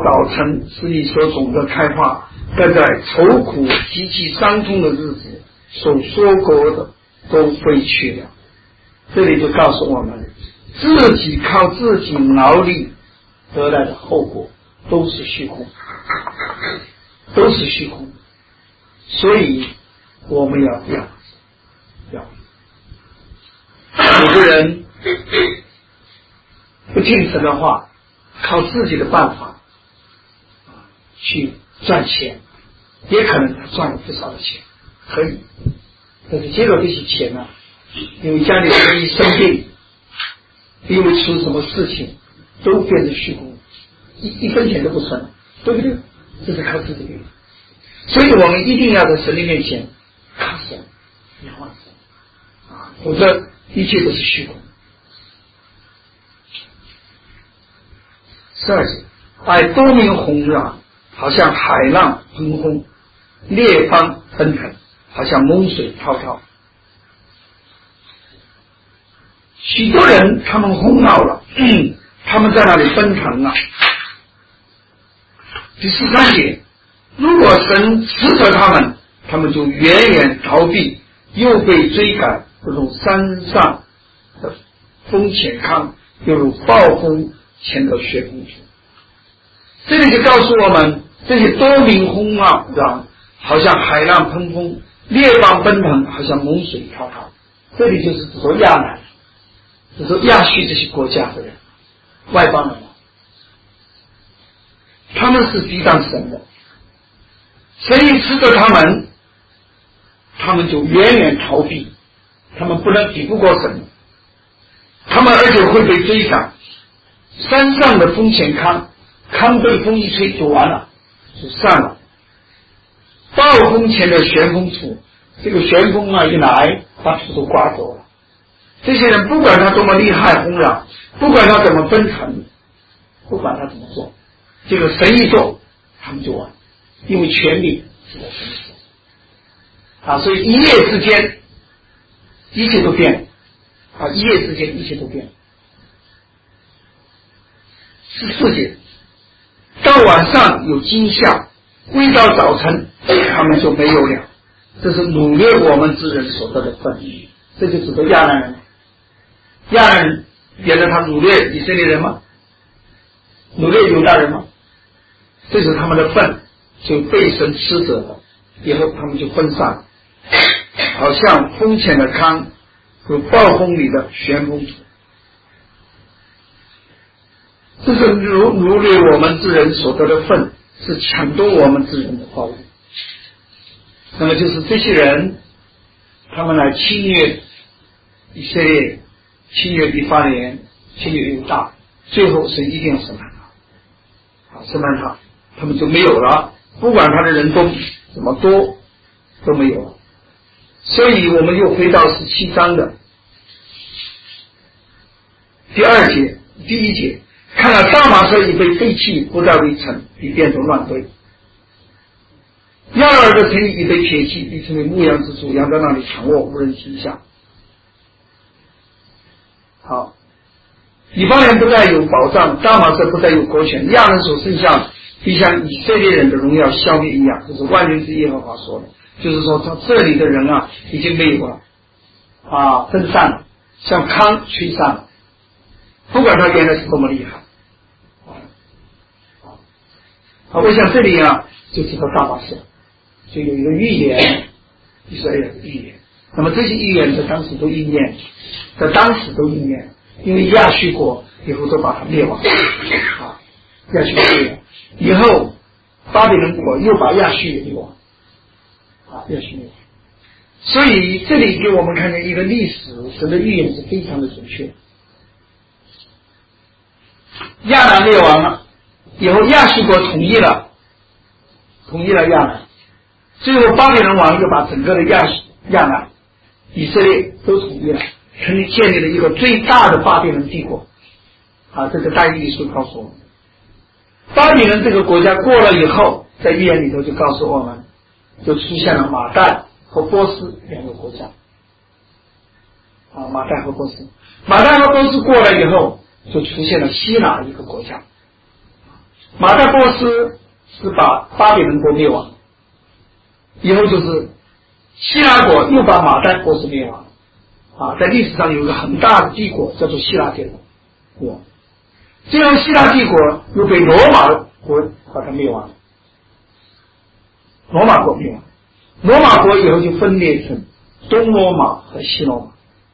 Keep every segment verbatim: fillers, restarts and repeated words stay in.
早晨是你所种的开花，但在愁苦极其伤痛的日子，所说过的都废去了。这里就告诉我们，自己靠自己劳力得来的后果都是虚空，都是虚空。所以我们要要要，有个人不听神的话，靠自己的办法去赚钱，也可能他赚了不少的钱，可以，但是结果这些钱呢，因为家里人一生病，因为出什么事情，都变成虚空，一一分钱都不存了，对不对？这是靠自己的。所以我们一定要在神的面前靠神，仰望神啊，否则一切都是虚空。十二节，爱多名洪浪，好像海浪喷轰，列邦奔腾，好像猛水滔滔。许多人他们轰闹了，嗯，他们在那里奔腾啊。第十三节，如果神斥责他们，他们就远远逃避，又被追赶，如同山上的风前康，又如暴风前的雪公主。这里就告诉我们，这些多名轰浪好像海浪喷风，列邦奔腾，好像猛水滔滔。这里就是指说亚南，指说亚述这些国家的人，外邦人，他们是抵挡神的，神一斥责他们，他们就远远逃避，他们不能抵不过神，他们而且会被追赶。山上的风前康，康被风一吹就完了，就散了。暴风前的旋风土，这个旋风啊一来，把土都刮走了。这些人不管他多么厉害轰嚷，不管他怎么奔腾，不管他怎么做，这个神一做，他们就完，因为权力是在神的手啊，所以一夜之间，一切都变了啊！一夜之间，一切都变了。十四节，到晚上有惊吓，未到早晨，他们就没有了。这是掳掠我们之人所得的份，这就指的亚兰人。亚兰人原来他掳掠以色列人吗？掳掠犹大人吗？这是他们的份，就被神斥责了，以后他们就分散，好像风前的康，有暴风里的旋风土。这是掳掳掠我们之人所得的份，是抢夺我们之人的报应。那么就是这些人，他们来侵略以色列，侵略以法莲，侵略犹大，最后是一定要审判他，啊，审判他，他们就没有了，不管他的人多怎么多，都没有了。所以我们又回到十七章的第二节、第一节，看了大马色已被废弃，不再为城，已变成乱堆。亚尔的城已被撇弃，已成为牧羊之处，羊在那里躺卧，无人行下。好，以法莲不再有保障，大马色不再有国权，亚人所剩下必像以色列人的荣耀消灭一样，这是万军之耶和华说的。就是说他这里的人啊已经没有了啊，分散了，像糠吹散了，不管他原来是多么厉害啊。好，我想这里啊就知道大马色就有一个预言，以色列的预言。那么这些预言在当时都应验，在当时都应验，因为亚述国以后都把它灭亡啊，亚述国灭亡以后，巴比伦国又把亚述也灭亡啊，亚述灭亡。所以这里给我们看见一个历史，神的预言是非常的准确。亚南灭亡了以后，亚述国统一了，统一了亚南。最后巴比伦王又把整个的亚亚南、以色列都统一了，成立建立了一个最大的巴比伦帝国啊！这个但以理书告诉我们，巴比伦这个国家过了以后，在预言里头就告诉我们，就出现了马代和波斯两个国家啊，马代和波斯，马代和波斯过了以后，就出现了希腊一个国家。 马代波斯是把巴比伦国灭亡，以后就是希腊国又把马代波斯灭亡啊，在历史上有一个很大的帝国叫做希腊帝国，最后希腊帝国又被罗马国把它灭亡，罗马国灭亡，罗马国以后就分裂成东罗马和西罗马，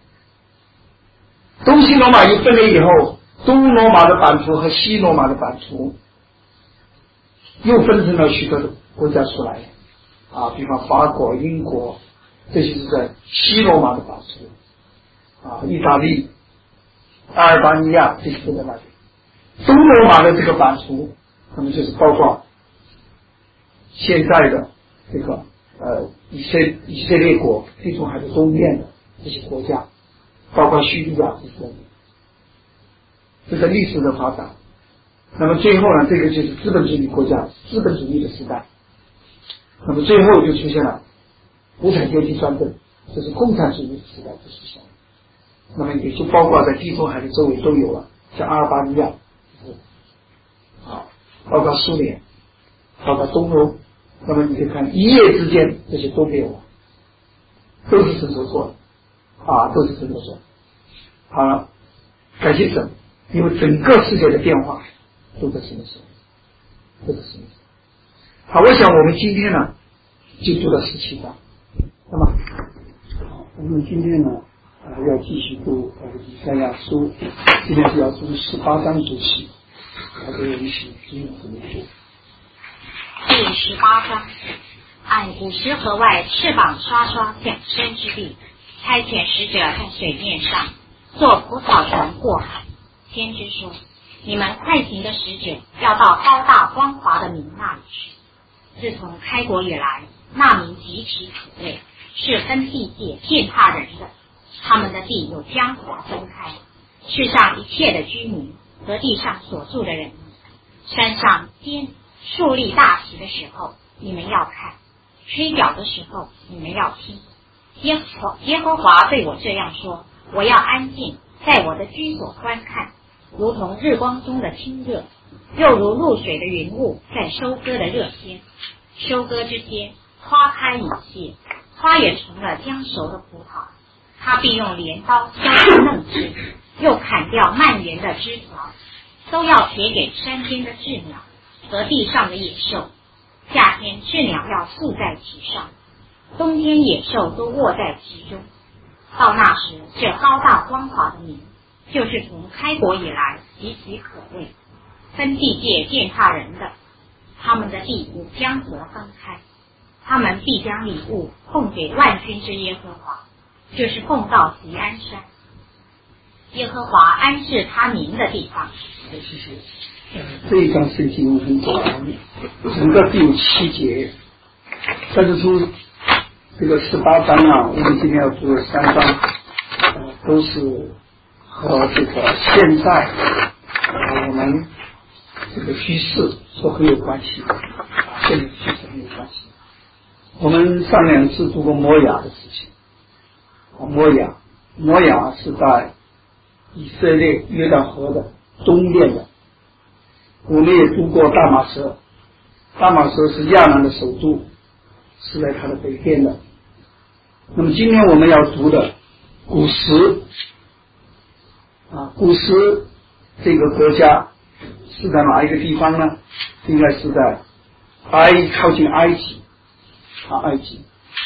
东西罗马一分裂以后，东罗马的版图和西罗马的版图又分成了许多的国家出来啊，比方法国、英国，这些是在西罗马的版图啊，意大利、阿尔巴尼亚这些都在那里。东罗马的这个版图，那么就是包括现在的这个呃以色以色列国、地中海的东面的这些国家，包括叙利亚这些，这个历史的发展。那么最后呢，这个就是资本主义国家、资本主义的时代。那么最后就出现了无产阶级专政，这是共产主义的时代就出现了。那么也就包括在地中海的周围都有了，像阿尔巴尼亚，啊，包括苏联，包括东欧。那么你可以看一夜之间这些都没有了，都是神所做的啊，都是神所做的。好了，感谢神，因为整个世界的变化都在神的手，都在神的手。好，我想我们今天呢就读到十七章。那么，好，我们今天呢呃要继续读呃以赛亚书，今天是要读十八章读起，大家一起听怎么读。 第十八章，按古时河外翅膀刷刷响声之地，差遣使者在水面上坐蒲草船过海。先知说：你们快行的使者要到高大光华的民那里去。自从开国以来，那民极其可畏，是分地界践踏人的，他们的地有江河分开，世上一切的居民和地上所住的人，山上尖树立大旗的时候，你们要看；吹角的时候，你们要听。耶和耶和华对我这样说：我要安静，在我的居所观看，如同日光中的清热，又如露水的云雾在收割的热天。收割之间，花开已谢，花也成了将熟的葡萄。他必用镰刀削去嫩枝，又砍掉蔓延的枝条，都要撇给山间的鸷鸟和地上的野兽。夏天鸷鸟要宿在其上，冬天野兽都卧在其中。到那时，这高大光华的民，就是从开国以来极其可畏，分地界践踏人的，他们的地与江河分开。他们必将礼物奉给万军之耶和华，就是奉到锡安山，耶和华安置他民的地方。 谢谢。呃，这一章圣经很短，整个第有七节，但是从这个十八章啊，我们今天要读的三章，呃，都是和这个现在呃我们这个趋势说很有关系，现在趋势很有关系。我们上两次读过摩亚的事情，啊，摩亚，摩亚是在以色列约旦河的东边的。我们也读过大马色，大马色是亚兰的首都，是在它的北边的。那么今天我们要读的古时啊，古时这个国家是在哪一个地方呢？应该是在埃靠近埃及啊，埃及。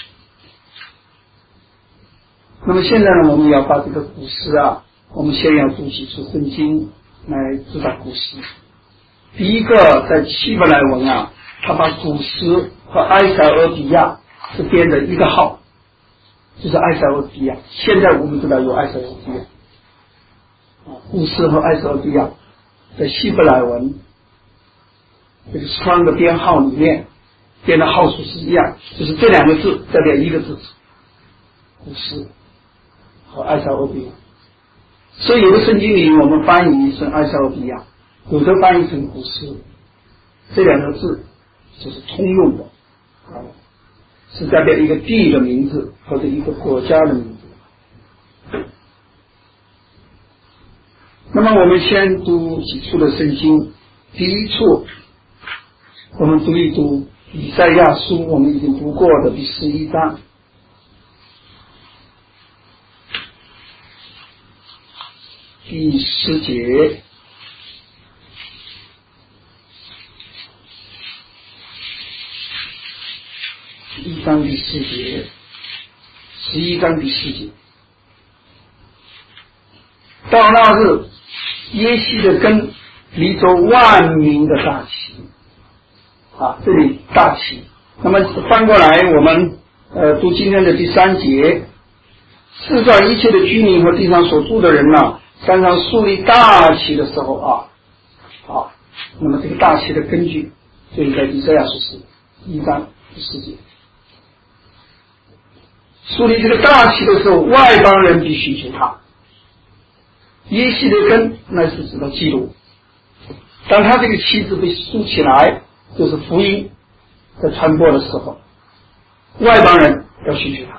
那么现在呢，我们要把这个古时啊，我们先要读几处圣经来知道古时。第一个，在希伯来文啊，他把古时和埃塞俄比亚是编的一个号，就是埃塞俄比亚。现在我们知道有埃塞俄比亚啊，古时和埃塞俄比亚在希伯来文这个双个编号里面编的号数是一样，就是这两个字代表一个字，古时和埃塞俄比亚。所以有的圣经里我们翻译成埃塞俄比亚，有的翻译成古时，这两个字就是通用的，啊，是代表一个地的名字或者一个国家的名字。那么我们先读几处的圣经， 第一处，我们读一读以赛亚书，我们已经读过的第十一章。第十节，一章第四节，十一章第四节。到那日，耶西的根离着万民的大旗。啊，这里大旗。那么翻过来，我们呃读今天的第三节。世上一切的居民和地上所住的人呐、啊，山上树立大旗的时候啊，好，那么这个大旗的根据就是在以赛亚书十一章第四节。树立这个大旗的时候，外邦人必须求他。耶西的根那是指的基督，当他这个旗子被竖起来，就是福音在传播的时候，外邦人要寻求他。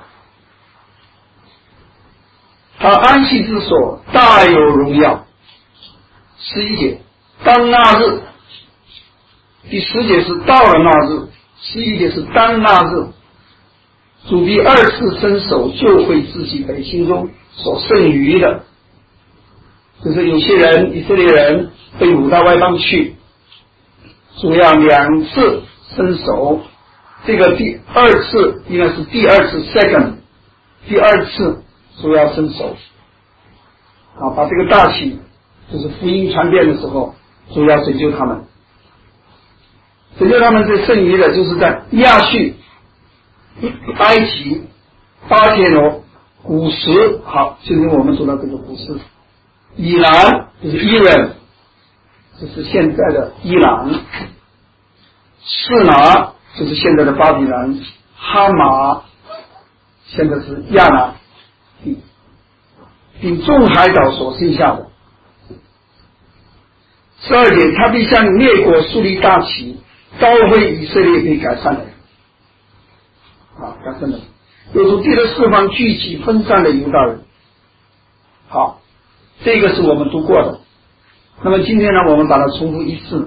他安息之所大有荣耀。十一节，当那日，第十节是到了那日，十一节是当那日，主第二次伸手救回自己百姓中所剩余的，就是有些人以色列人被掳到外邦去，主要两次伸手，这个第二次应该是第二次 second 第二次主要伸手啊，把这个大旗就是福音传遍的时候，主要拯救他们，拯救他们最剩余的就是在亚述、埃及、巴铁罗、古时。好，现在我们说到这个古时，以兰就是伊人，这是现在的伊朗，示拿就是现在的巴比伦，哈马现在是亚兰地，并众海岛所剩下的。十二节，他必向列国树立大旗，高挥以色列被改善的人。啊，改善的人，有土地的四方聚集分散的犹大人。好，这个是我们读过的。那么今天呢，我们把它重复一次，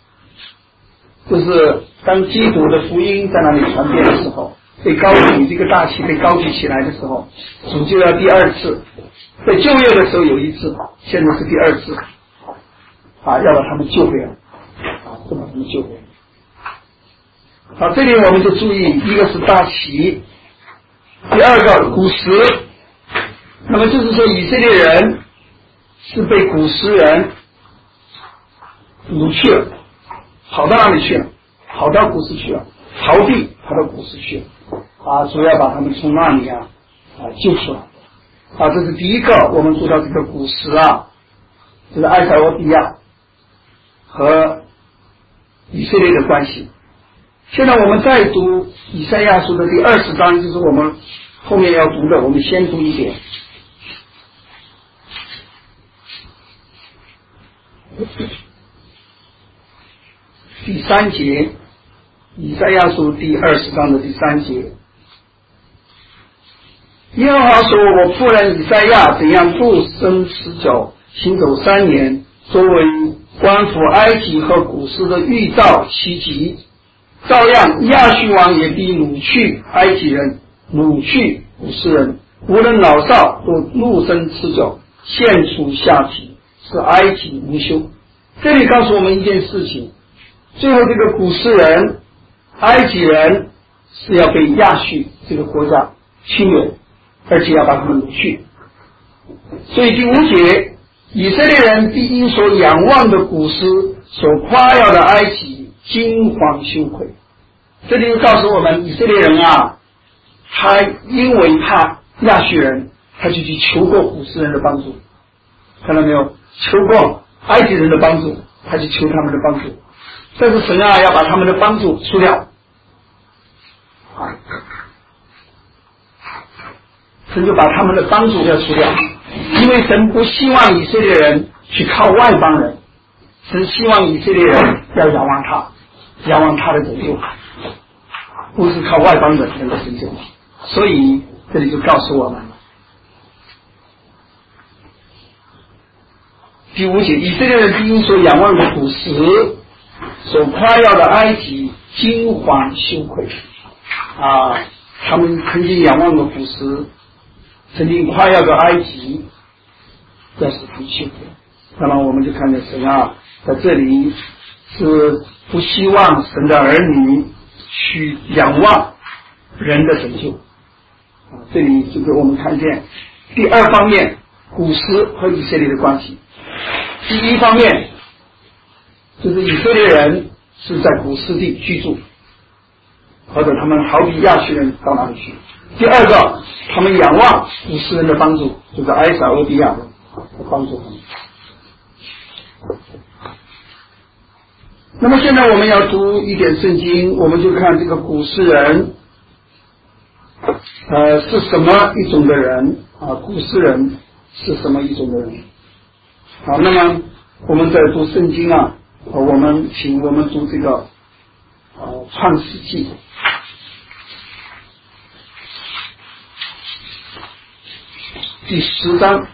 就是当基督的福音在那里传遍的时候，被高举，这个大旗被高举起来的时候，主就要第二次。在旧约的时候有一次，现在是第二次，啊，要把他们救回来，啊，就把他们救回来。好，这里我们就注意，一个是大旗，第二个古时。那么就是说，以色列人是被古时人掳去了，跑到哪里去了？跑到古时去了，逃避跑到古时去了，啊，主要把他们从那里啊啊救出来。啊，这是第一个，我们说到这个古时啊，就是埃塞俄比亚和以色列的关系。现在我们再读以赛亚书的第二十章，就是我们后面要读的，我们先读一点。第三节，以赛亚书第二十章的第三节。耶和华说，我仆人以赛亚怎样不生持久，行走三年，作为关乎埃及和古时的预兆奇迹，照样亚述王也必掳去埃及人，掳去古时人，无论老少都怒生持久，献出下体，使埃及无休。这里告诉我们一件事情，最后这个古时人埃及人是要被亚述这个国家侵略，而且要把他们掳去。所以第五节，以色列人必因所仰望的古时，所夸耀的埃及惊惶羞愧。这里就告诉我们，以色列人啊，他因为怕亚述人，他就去求过古时人的帮助，看到没有？求过埃及人的帮助，他去求他们的帮助。但是神啊，要把他们的帮助除掉。啊，神就把他们的帮助要除掉，因为神不希望以色列人去靠外邦人，神希望以色列人要仰望他，仰望他的拯救，不是靠外邦人能够拯救。所以这里就告诉我们， 第五节，以色列人因所仰望的古时，所夸耀的埃及，惊惶羞愧啊！他们曾经仰望的古时，曾经夸耀的埃及，这是很羞愧。那么我们就看见神啊，在这里是不希望神的儿女去仰望人的拯救啊。这里就是我们看见第二方面，古时和以色列的关系。第一方面就是以色列人是在古时地居住，或者他们逃避亚述人到哪里去。第二个，他们仰望古时人的帮助，就是埃撒俄比亚人帮助他们。那么现在我们要读一点圣经，我们就看这个古时人呃是什么一种的人啊？古时人是什么一种的人？好，那么我们在读圣经啊，我们请我们读这个呃创世纪第十章。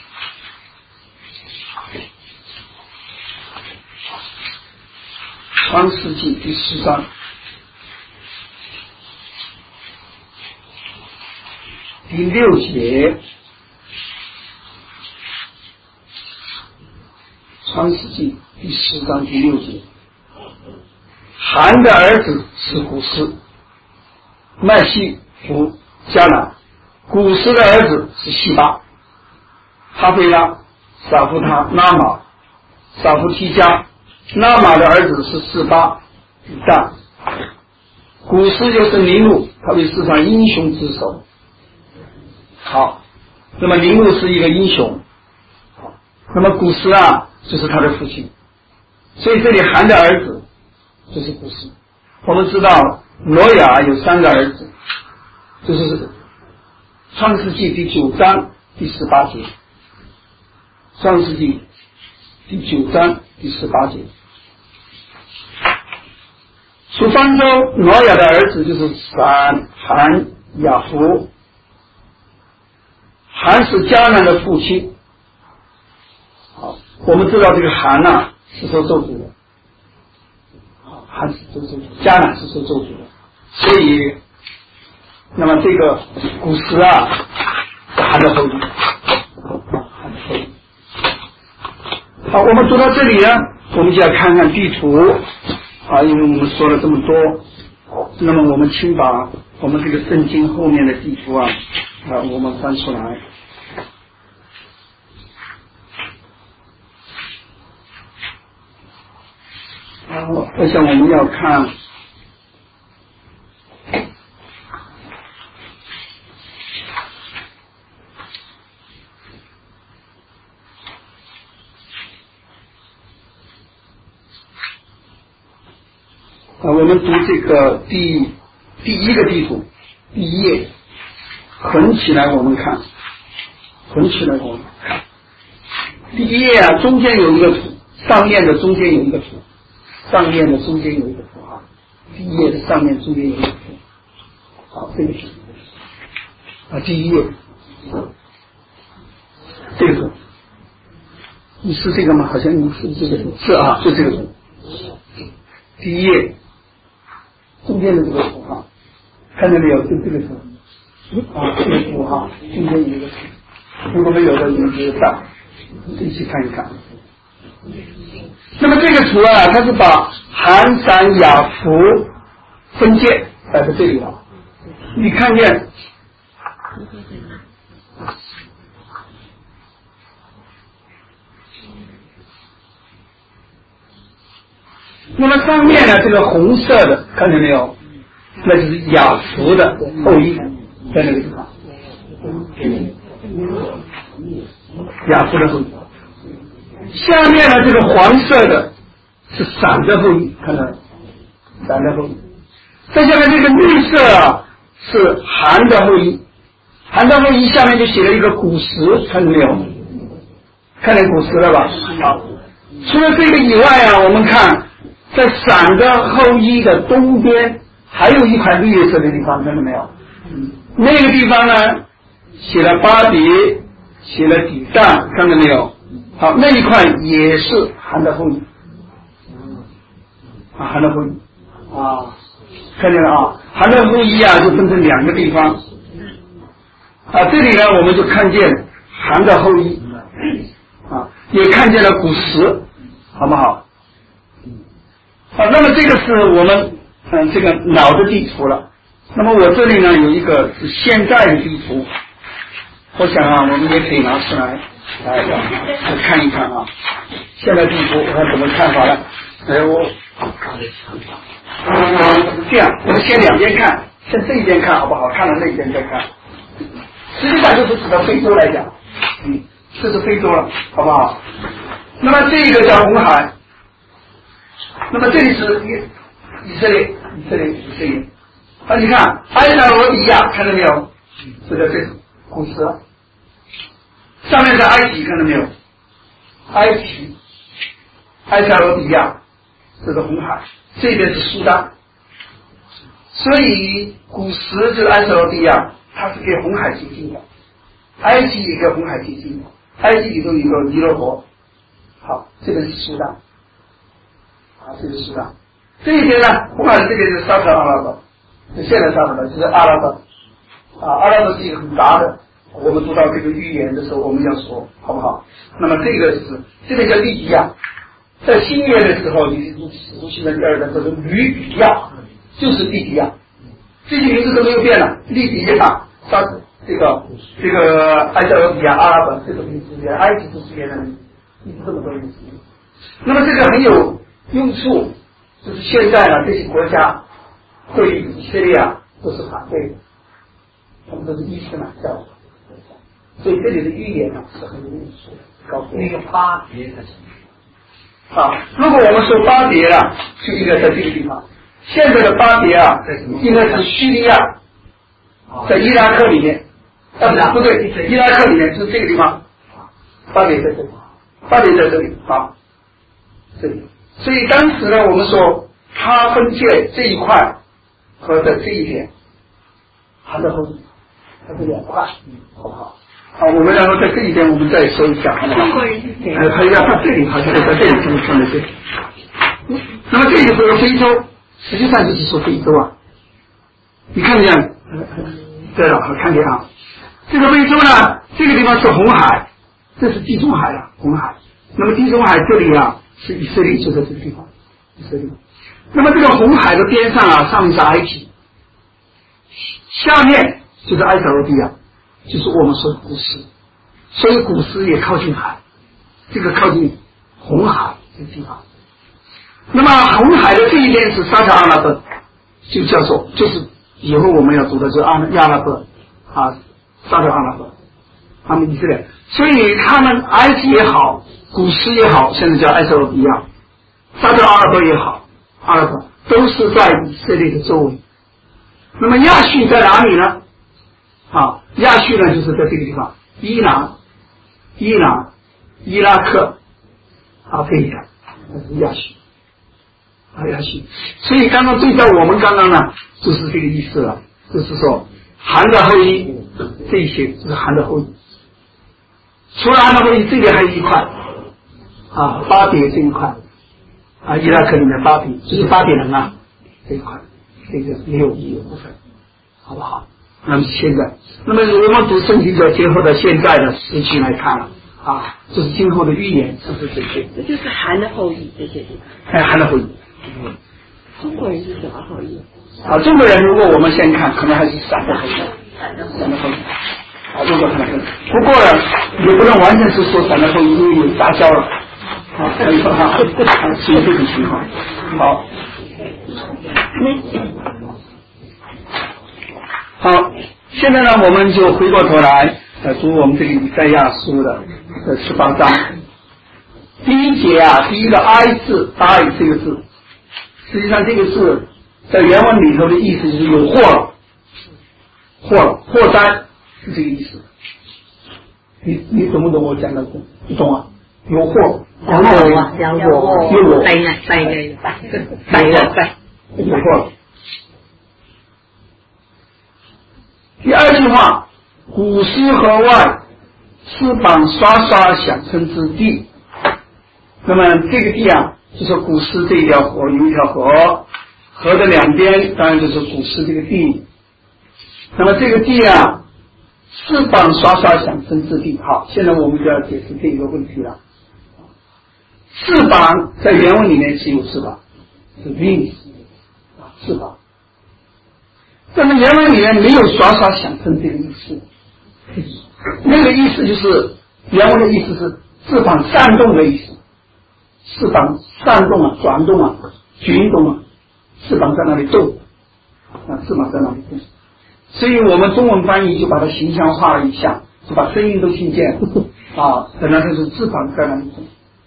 创世纪第十章第六节，创世纪第十章第六节，含的儿子是古斯，麦西弗迦南，古斯的儿子是西巴，哈菲拉、撒夫他、拉玛、撒夫提加。拉玛的儿子是示巴、以旦，古斯就是尼禄，他为世上英雄之首。好，那么尼禄是一个英雄，那么古斯啊就是他的父亲，所以这里含的儿子就是古斯。我们知道挪亚有三个儿子，就是创世纪第九章第十八节，创世纪第九章第十八节，属方舟挪亚的儿子就是闪、含、雅弗。含是迦南的父亲。好，我们知道这个含啊是受咒诅的，含是受咒诅，迦南是受咒诅的，所以那么这个古时啊是含的后裔，含的后裔。好，我们读到这里呢，我们就要看看地图啊，因为我们说了这么多，那么我们请把我们这个圣经后面的地图啊啊我们翻出来。啊，我想我们要看啊，我们读这个第第一个地图第一页，横起来我们看，横起来我们看，第一页啊，中间有一个图，上面的中间有一个图，上面的中间有一个图啊，第一页的上面中间有一个图，好，这个图啊，第一页，这个图，你是这个吗？好像你是这个图，是啊，就这个图，第一页。中间的这个图哈，看到没有？就这个图啊，这个图哈，中间有一个图。如果没有的，你们就大一起看一看。那么这个图啊，它是把寒山雅弗分界摆在这里了。你看见？那么上面呢，这个红色的看见没有？那就是雅弗的后裔，在那个地方。雅弗的后裔。下面呢，这个黄色的是闪的后裔，看到没？闪的后裔。再下面这个绿色啊，是韩的后裔。韩的后裔下面就写了一个古时，看到没有？看见古时了吧？好。除了这个以外啊，我们看。在闪的后裔的东边还有一块绿色的地方，看到没有？那个地方呢，写了巴比，写了底旦，看到没有？ 好，那一块也是含的后裔，啊，含的后裔，啊，看见了啊，含的后裔啊，就分成两个地方，啊，这里呢我们就看见含的后裔，啊，也看见了古石，好不好？啊，那么这个是我们嗯这个脑的地图了。那么我这里呢有一个是现在的地图，我想啊，我们也可以拿出来来来看一看啊。现在地图我看怎么看法了？哎，我这样，我们先两边看，先这一边看好不好？看了那一边再看。实际上就是指到非洲来讲，嗯，这是非洲了，好不好？那么这个叫红海，那么这里是以以色列，以色列，以色列。啊，你看埃塞俄比亚，看到没有？这个这是古时，上面是埃及，看到没有？埃及、埃塞俄比亚，这是红海，这边是苏丹。所以古时就是埃塞俄比亚，它是跟红海接近的，埃及也跟红海接近的，埃及里头有一个尼罗河。好，这边是苏丹，啊，这是苏丹。这一边呢，红海这边是沙特阿拉伯。现在上的就是阿拉伯，啊，阿拉伯是一个很杂的。我们读到这个预言的时候，我们要说，好不好？那么这个是这个叫利比亚，在新约的时候，你读使徒行传第二章说吕比亚，就是利比亚，这些名字都没有变了。利比亚，沙这个这个埃塞俄比亚、阿拉伯这个名字，连埃及都是原来的名字，一直这么多名字。那么这个很有用处，就是现在呢这些国家。对于以色列啊都是反对的，他们都是伊斯兰教的，所以这里的预言呢是很有意思的。告诉那个巴别是什么？啊，如果我们说巴别啊，就应该在这个地方。现在的巴别啊，应该是叙利亚，在伊拉克里面。啊，不对，伊拉克里面就是这个地方，巴别在这里，巴别在这里啊，这里。所以当时呢，我们说它分界这一块。和在这一点，含的后裔，它是两块，好不好？好，我们然后在这一边，我们再说一下，好不好？呃，它要到这里，好像在这里这么看的这里。那么这里说非洲，实际上就是说非洲啊。你看见？对了，好看见啊。这个非洲呢，这个地方是红海，这是地中海啊，红海。那么地中海这里啊，是以色列，就在这个地方，以色列。那么这个红海的边上啊，上面是埃及，下面就是埃塞俄比亚，就是我们说的古时，所以古时也靠近海，这个靠近红海这个地方。那么红海的这一边是沙特阿拉伯，就叫做就是以后我们要读的是阿亚拉伯啊，沙特阿拉伯，他们以色列，所以他们埃及也好，古时也好，现在叫埃塞俄比亚，沙特阿拉伯也好。阿拉伯都是在以色列的周围。那么亚述在哪里呢？啊，亚述呢就是在这个地方，伊朗、伊朗、伊拉克啊，这一带，那是亚述，啊亚述。所以刚刚对照我们刚刚呢，就是这个意思了，就是说含的后裔这一些就是含的后裔。除了含的后裔，这里还有一块啊，巴别这一块。啊，伊拉克里面巴比就是巴比伦啊这一块，这个也有也有部分，好不好？那么现在，那么我们读圣经就要结合到现在的时期来看了啊，这是今后的预言，是不是这些？ 这就是含的后裔这些地方。 哎，含的后裔。 嗯。中国人是什么后裔？ 啊，中国人如果我们先看，可能还是散的后裔，散的后裔。啊，中国可能是，不过呢，也不能完全是说散的后裔，因为有杂交了。好，可以说哈，是这种情况。好，好，现在呢，我们就回过头来呃读我们这个以赛亚书的呃十八章。第一节啊，第一个哀字，哀这个字，实际上这个字在原文里头的意思就是有祸了，祸了，祸灾是这个意思。你你懂不懂我讲的？你懂啊？有祸。 有我啊，有我， 有我， 弊啊，弊嘅，弊啊，弊， 有祸。第二句话，古时河外翅膀刷刷响声之地。那么这个地啊，就是古时这一条河，有一条河，河的两边当然就是古时这个地。那么这个地啊，翅膀刷刷响声之地。好，现在我们就要解释这一个问题了。翅膀在原文里面是有翅膀，是 wings 啊，翅膀。但是原文里面没有刷刷响声这个意思，那个意思就是原文的意思是翅膀扇动的意思，翅膀扇动啊，转动啊，运动啊，翅膀在那里动啊，翅膀在那里动。所以我们中文翻译就把它形象化了一下，就把声音都听见了啊，本来就是翅膀在那里动。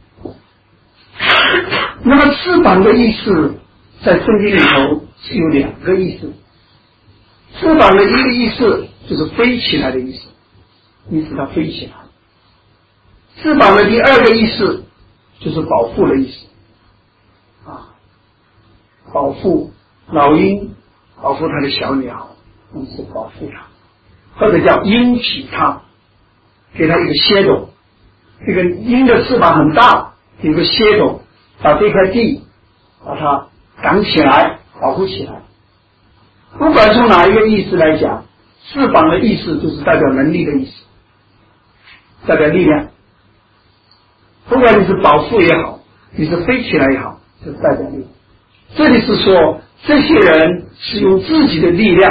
那么翅膀的意思在圣经里头是有两个意思。翅膀的一个意思就是飞起来的意思，意思它飞起来。翅膀的第二个意思就是保护的意思啊，保护老鹰，保护它的小鸟，我们是保护它，或者叫鹰起它，给它一个楔斗。这个鹰的翅膀很大，有个楔斗，把这块地把它挡起来，保护起来。不管从哪一个意思来讲，翅膀的意思就是代表能力的意思，代表力量。不管你是保护也好，你是飞起来也好，就是代表力量。这里是说这些人是用自己的力量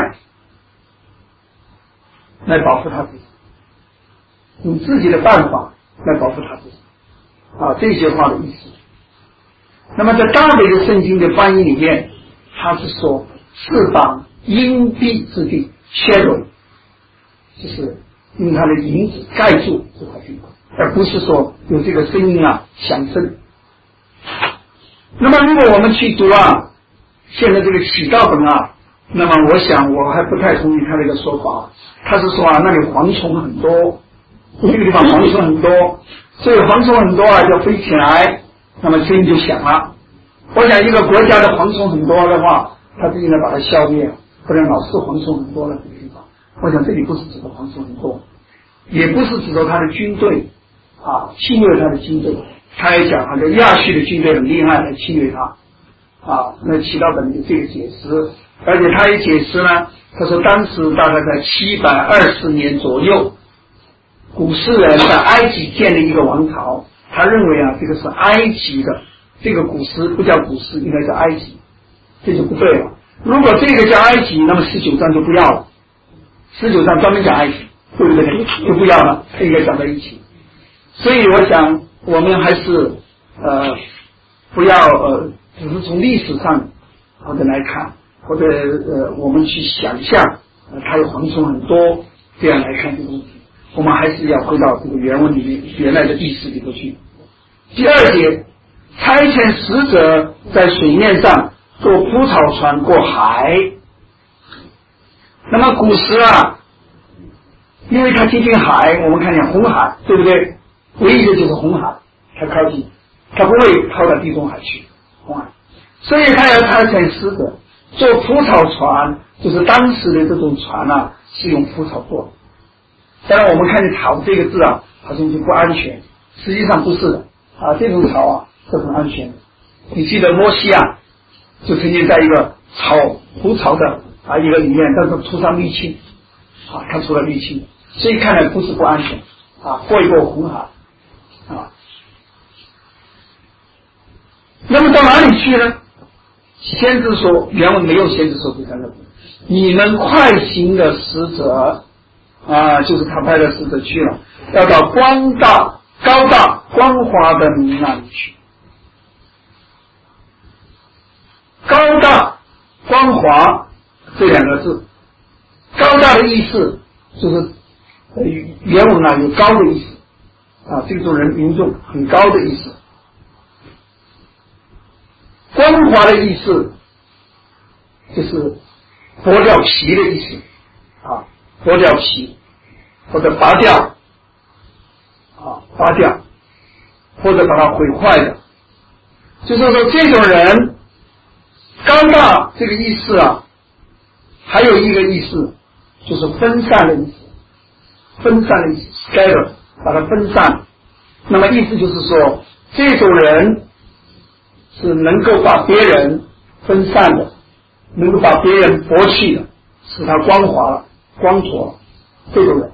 来保护他自己，用自己的办法来保护他自己啊，这些话的意思。那么在大卫的圣经的翻译里面，他是说翅膀荫蔽之地 shadow， 就是用它的影子盖住这块地，而不是说有这个声音啊响声。那么如果我们去读啊现在这个启道本啊，那么我想我还不太同意他这个说法，他是说啊那里蝗虫很多，这个地方蝗虫很多，所以蝗虫很多啊就飞起来，那么声音就响了。我想一个国家的蝗虫很多的话，他就应该把它消灭，不然老是蝗虫很多的这个地方。我想这里不是指的蝗虫很多，也不是指的他的军队啊侵略他的军队，他也讲他的亚述的军队很厉害来侵略他啊。那启道本有这个解释，而且他也解释呢，他说当时大概在七百二十年左右，古时人在埃及建立一个王朝，他认为啊这个是埃及的，这个古时不叫古时，应该叫埃及，这就不对了。如果这个叫埃及，那么十九章就不要了，十九章专门讲埃及，对不对？就不要了，它应该讲在一起。所以我想我们还是呃不要呃只是从历史上或者来看，或者呃我们去想象呃它有蝗虫很多这样来看这个问题，我们还是要回到这个原文里面原来的意思里头去。第二节，差遣使者在水面上坐蒲草船过海。那么古时啊，因为它接近海，我们看见红海，对不对？唯一的就是红海，它靠近，它不会靠到地中海去，红海。所以它要差遣使者坐蒲草船，就是当时的这种船啊，是用蒲草做的。当然我们看见草这个字啊，好像就不安全，实际上不是的啊，这种草啊是很安全的。你记得摩西啊，就曾经在一个草蒲草的啊一个里面，但是涂上沥青啊，他涂了沥青，所以看来不是不安全啊，过一过红海啊。那么到哪里去呢？先知说，原文没有先知说第三个字，你们快行的使者啊，就是他派的使者去了，要到光大高大光滑的民那里去。高大光滑这两个字，高大的意思就是原文啊有高的意思啊，这种人民众很高的意思。光滑的意思就是剥掉皮的意思啊，剥掉皮或者拔掉啊，拔掉或者把它毁坏的，就是说这种人高大这个意思啊，还有一个意思就是分散的意思，分散的意思 scatter 把它分散。那么意思就是说，这种人是能够把别人分散的，能够把别人剥去的，使他光滑了、光浊了，这种人。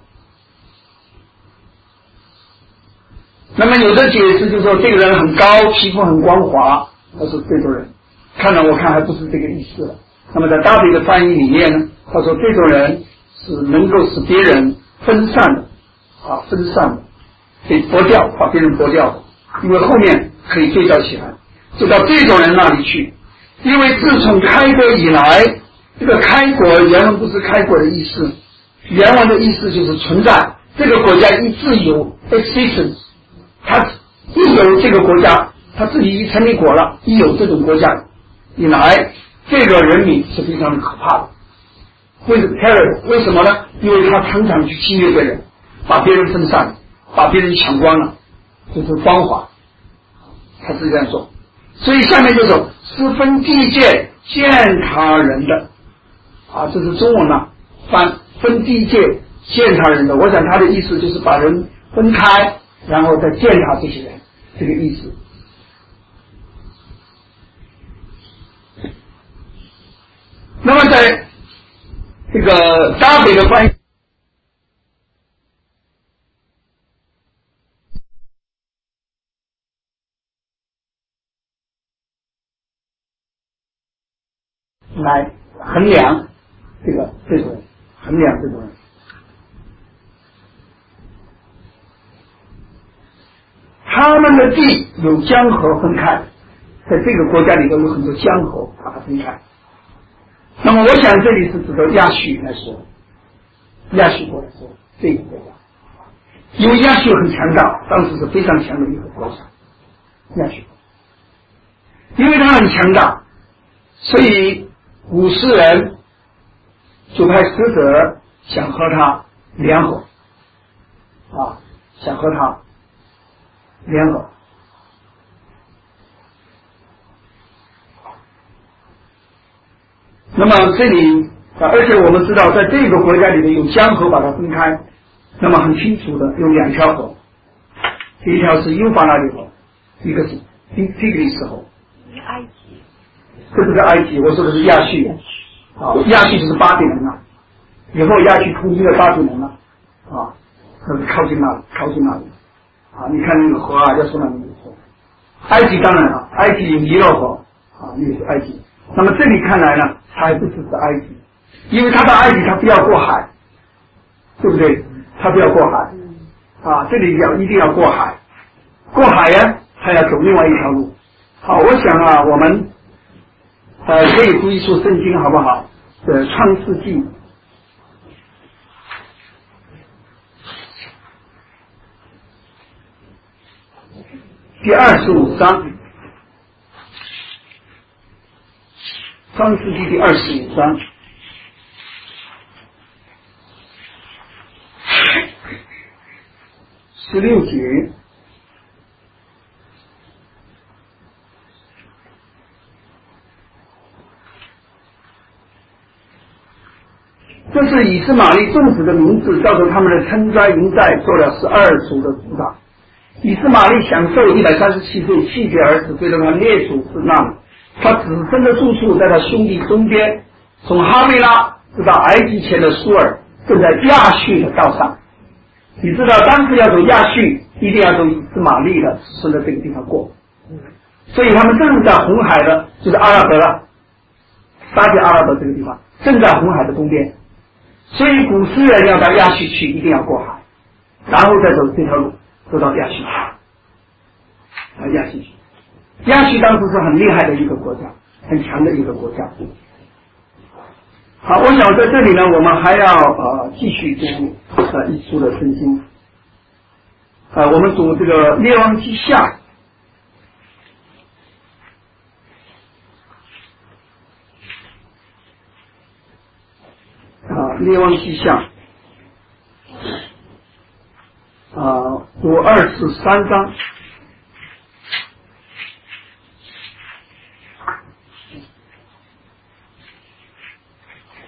那么有的解释就是说，这个人很高，皮肤很光滑，他说这种人。看来我看还不是这个意思了。那么在大悲的翻译里面呢，他说这种人是能够使别人分散的，啊，分散的，被剥掉，把别人剥掉的，因为后面可以对照起来，就到这种人那里去。因为自从开国以来，这个开国原文不是开国的意思，原文的意思就是存在，这个国家一直有 existence， 它一有这个国家，它自己一成立国了，一有这种国家以来，这个人民是非常的可怕的。为什么 terror？ 为什么呢？因为他常常去侵略别人，把别人分散，把别人抢光了，这是方法。他是这样说。所以下面就说是分地界见他人的啊，这是中文啊，分分地界见他人的。我想他的意思就是把人分开，然后再见他这些人，这个意思。那么在这个大悲的翻译来衡量这个这种人，衡量这种人。他们的地有江河分开，在这个国家里头有很多江河把它分开。那么我想这里是指的亚述来说，亚述国来说这个国家，因为亚述很强大，当时是非常强的一个国家，亚述，因为它很强大，所以古时人就派使者想和他联合，啊，想和他联合。那么这里啊，而且我们知道，在这个国家里面有江河把它分开，那么很清楚的有两条河，一条是幼发拉底河，一个是提提格里斯河。 埃及， 这不是埃及，我说的是亚述。啊，亚述就是巴比伦啊，以后亚述统一了巴比伦了，啊，那是靠近那里，靠近那里。啊，你看那个河啊，叫什么名字？埃及当然了，埃及有尼罗河，啊，那是埃及。那么这里看来呢，它还不只是埃及，因为它到埃及它不要过海，对不对？它不要过海，啊，这里要一定要过海，过海呀，它要走另外一条路。好，我想啊，我们呃可以读一处圣经好不好？呃，创世纪第二十五章。创世纪第二十五章十六节，这是以斯玛利众子的名字，照着他们的称灾营寨做了十二族的族长。以斯玛利享受一百三十七岁，弃绝儿子，归到他列祖之那里。他子孙的住处在他兄弟中间，从哈维拉直到埃及前的苏尔，正在亚述的道上。你知道当时要走亚述，一定要走以斯玛利的子孙的这个地方过，所以他们正在红海的，就是阿拉伯了，沙特阿拉伯这个地方，正在红海的东边。所以古诗人要到亚述去，一定要过海，然后再走这条路，走到亚述去，啊，亚述去。亚述当时是很厉害的一个国家，很强的一个国家。好，我想在这里呢，我们还要呃继续读呃一书的圣经。呃，我们读这个列王记下。啊，列王记下。啊，读二十三章。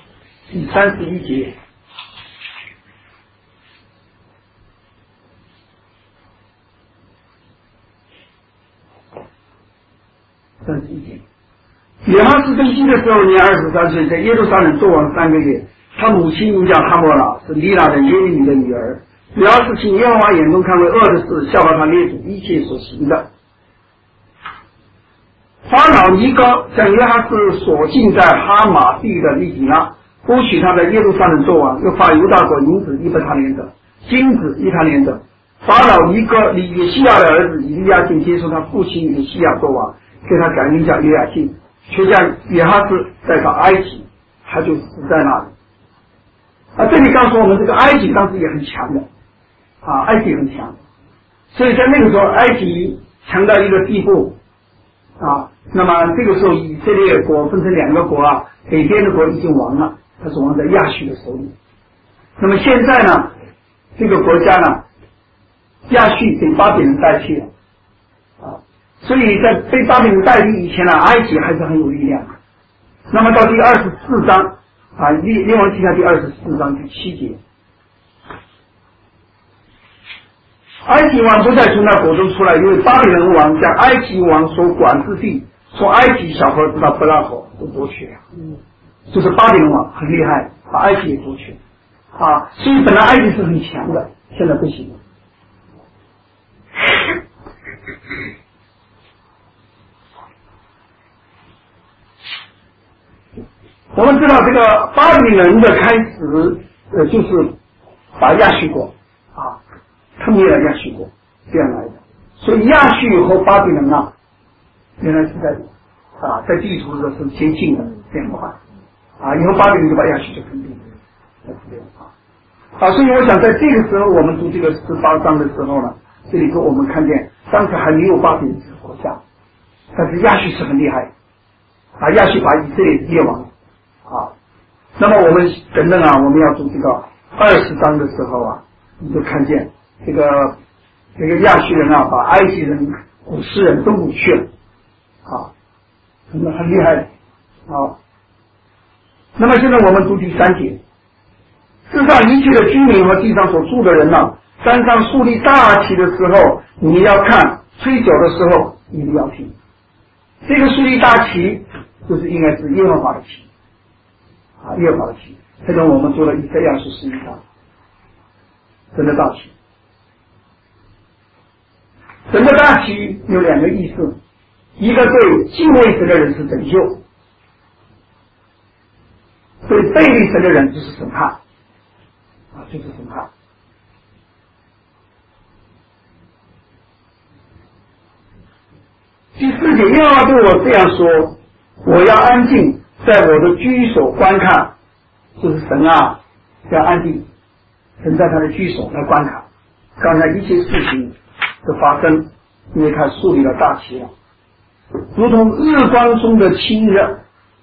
第三十一节， 斯登基的时候年二十三岁，在耶路撒冷做王三个月。他母亲名叫哈摩拉，是利拉人耶利米的女儿。主要是请耶和华眼中看为恶的事，效法他列祖一切所行的。法老尼高将约哈斯锁禁在哈马地的利底拉，剥许他在耶路撒冷做王，又发犹大国银子一百他连者，金子一他连者。法老尼哥以约西亚的儿子以利亚敬接受他父亲约西亚做王，给他改名叫约雅敬，却将约哈斯带到埃及，他就死在那里。啊，这里告诉我们，这个埃及当时也很强的，啊，埃及很强，所以在那个时候，埃及强到一个地步，啊，那么这个时候以色列国分成两个国啊，北边的国已经亡了，他是亡在亚述的手里。那么现在呢，这个国家呢，亚述被巴比伦代替了，啊，所以在被巴比伦代替以前呢，埃及还是很有力量的。那么到第二十四章。啊，列列王记下第二十四章第七节，埃及王不再从那国中出来，因为巴比伦王将埃及王所管制地，从埃及小河直到伯拉河都夺去了。嗯，就是巴比伦王很厉害，把埃及也夺去了。啊，所以本来埃及是很强的，现在不行了。我们知道这个巴比伦的开始，呃，就是把亚述国啊吞灭了亚述国，这样来的。所以亚述和巴比伦啊，原来是在啊在地图上是接近的变化啊，以后巴比伦就把亚述就吞并了，是这样啊。啊，所以我想在这个时候我们读这个十八章的时候呢，这里说我们看见当时还没有巴比伦这个国家，但是亚述是很厉害啊，亚述把以色列灭亡。啊，那么我们等等啊，我们要读这个二十章的时候啊，你就看见这个这个亚述人啊，把埃及人、古斯人都掳去了，啊，真的很厉害啊。那么现在我们读第三节，世上一切的居民和地上所住的人呢、啊，山上树立大旗的时候，你们要看；吹角的时候，你们要听。这个树立大旗，就是应该是耶和华的旗。啊，耶和华的旗，这跟我们做的以赛亚书是一样，神的大旗。神的大旗有两个意思，一个对敬畏神的人是拯救，对背离神的人就是审判，啊，就是审判。第四节，耶和华对我这样说：我要安静。在我的居所观看，就是神啊，要安定，神在他的居所来观看，刚才一切事情的发生，因为他树立了大旗了，如同日光中的清热，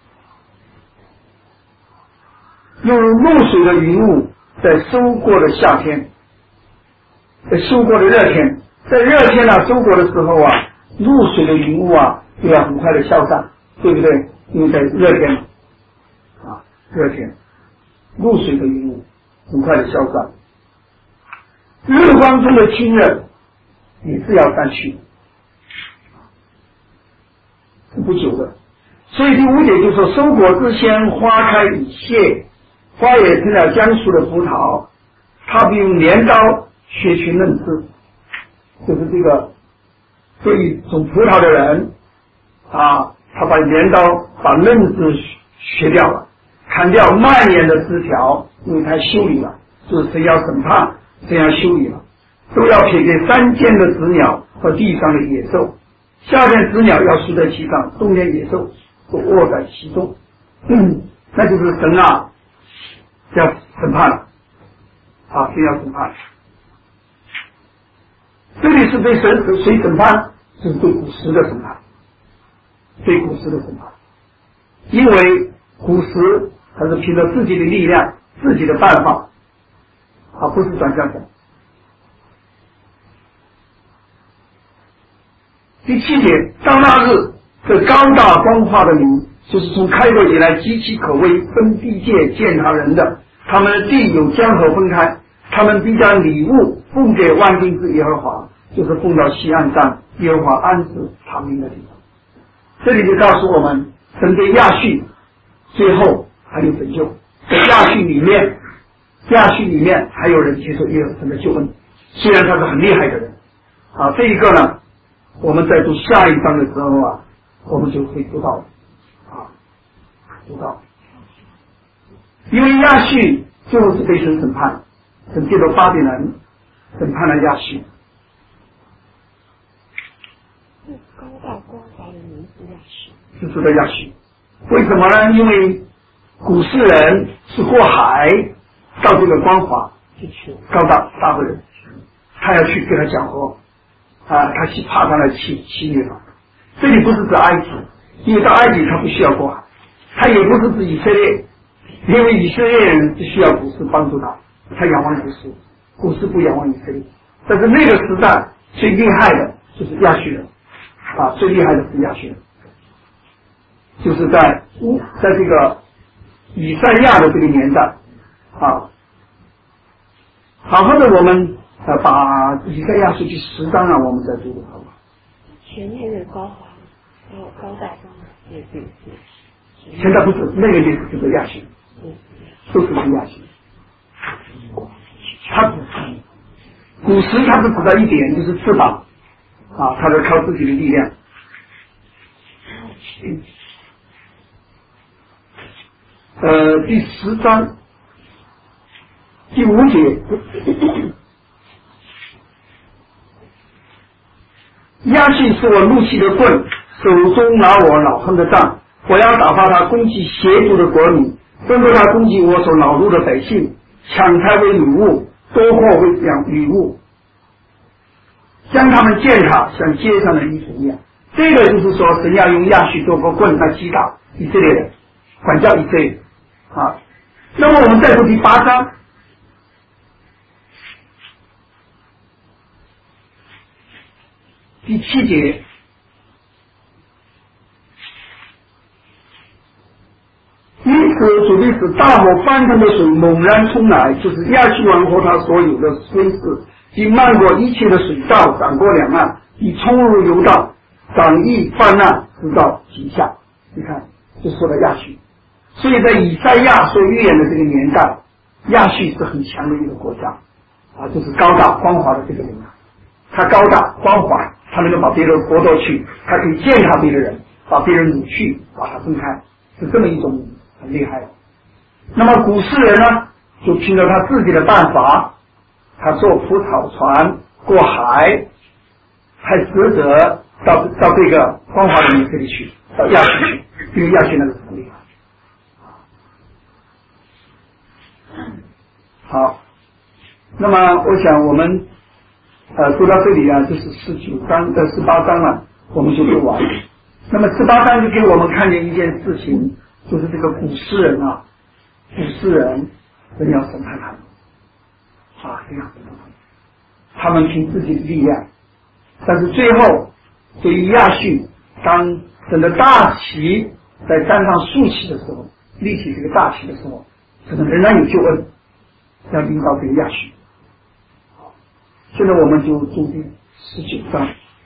又如露水的云雾，在收过的夏天，在收过的热天，在热天呢、啊、收过的时候啊，露水的云雾啊，就要很快的消散，对不对？因为在热天啊，热天露水的云雾很快的消散，日光中的清热也是要散去，是不久的。所以第五节就说：收果之先，花开已谢，花也成了将熟的葡萄，他必用镰刀削去嫩枝。就是这个对于种葡萄的人啊，他把镰刀把嫩枝削掉了，砍掉蔓延的枝条，因为他修理了，就是谁要审判，谁要修理了，都要撇给山间的子鸟和地上的野兽。夏天子鸟要宿在其上，冬天野兽都卧在其中。嗯，那就是神啊，要审判了，啊，谁要审判？这里是对神谁审判？是对古时的审判，对古时的审判。因为古时它是凭着自己的力量、自己的办法，而不是转向神。第七节，到那日，这高大光化的民，就是从开国以来极其可畏、分地界践踏人的，他们的地有江河分开，他们必将礼物奉给万军之耶和华，就是奉到西岸上耶和华安置他们的地方。这里就告诉我们， 神对亚述最后还有拯救，在亚述里面，亚述里面还有人接受耶和神的救恩，虽然他是很厉害的人啊。这一个呢，我们在读下一章的时候啊，我们就会读到啊，读到，因为亚述最后是被神审判，神借着巴比伦审判了亚述。 高大光滑的名字亚述， 是指的亚述。为什么呢？因为古世人是过海到这个光华高大大的人，他要去跟他讲和啊，他去爬上来骑骑女郎。这里不是指埃及，因为到埃及他不需要过海，他也不是指以色列，因为以色列人是需要古时帮助他，他仰望古时，古时不仰望以色列。但是那个时代最厉害的就是亚述人啊，最厉害的是亚述人，就是在在这个以赛亚的这个年代啊。好好的，我们呃把以赛亚书第十章啊，我们再读好吧。 前面的高华还有高大光也是是。 现在不是那个意思，就是亚述，都是指亚述。他古时他是指到一点，就是翅膀啊，他是靠自己的力量。呃，第十章第五节，亚述是我怒气的棍，手中拿我恼恨的杖，我要打发他攻击邪族的国民，吩咐他攻击我所恼怒的百姓，抢财为礼物，多货为养礼物，将他们践踏像街上的衣服一样。这个就是说，神要用亚述做个棍来击打以色列人，管教以色列啊。那么我们再读第八章。第七节，因此主的使大河翻腾的水猛然冲来，就是亚述王和他所有的孙氏，即漫过一切的水道，涨过两岸，以冲入游道，涨溢泛滥，直到极下。你看，就说到亚述。所以在以赛亚所预言的这个年代，亚述是很强的一个国家啊，就是高大光滑的这个人啊，他高大光滑，他能够把别人夺夺去，他可以践踏别的人，把别人掳去，把他分开，是这么一种很厉害的。那么古世人呢，就凭着他自己的办法，他坐蒲草船过海，派使者到到这个光滑的以色列去，到亚述去，因为亚述那个是很厉害。好，那么我想我们呃读到这里啊，就是十九章呃十八章了，我们就读完。那么十八章就给我们看见一件事情，就是这个古诗人啊，古诗人人要审判他们啊，这样他们凭自己的力量，但是最后对于亚述，当整个大旗在山上竖起的时候，立起这个大旗的时候，这个仍然有救恩，要领导这个亚述。现在我们就读第十九章。